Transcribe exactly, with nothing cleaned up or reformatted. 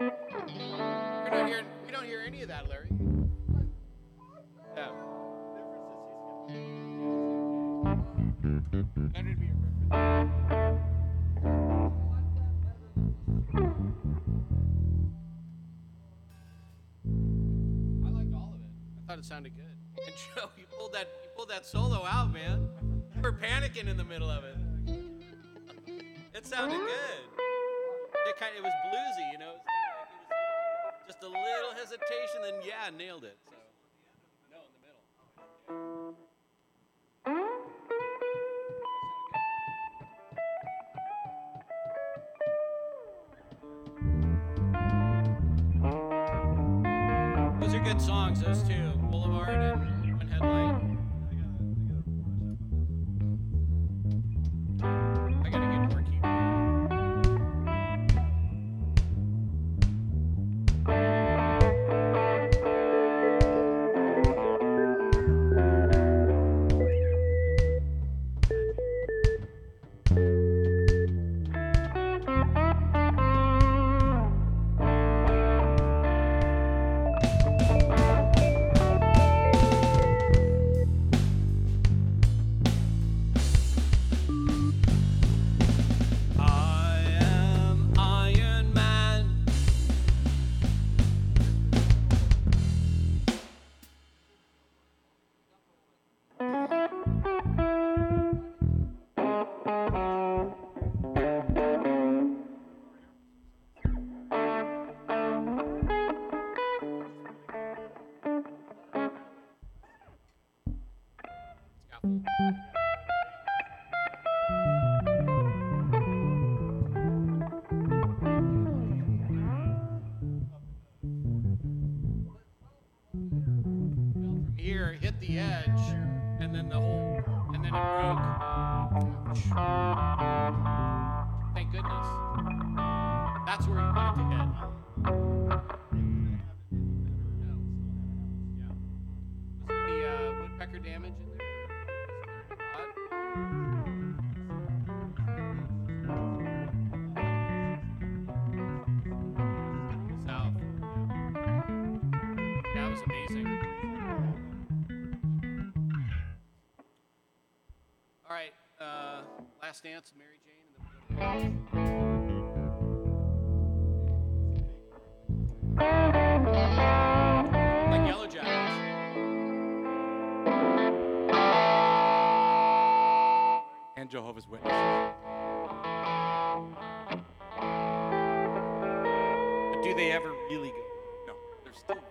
We don't hear, we don't hear any of that, Larry. Yeah. Better to be a reference. I liked all of it. I thought it sounded good. And Joe, you pulled that you pulled that solo out, man. You were panicking in the middle of it. It sounded good. It kind of, it was bluesy, you know. It was kind of like it was just a little hesitation, then yeah, nailed it. So no, in the middle. Those are good songs, those two, Boulevard and One Headlight. I gotta get more keyboard. I am Iron Man. Scaffold. From here, hit the edge, and then the whole, and then it broke. Thank goodness. That's where you want it to hit. Yeah. Was there any uh, woodpecker damage in there? South. Yeah, it was amazing. All right, uh, last dance, Mary Jane, and then we'll go to like Yellow Jackets. And Jehovah's Witnesses. But do they ever really go? No, they're still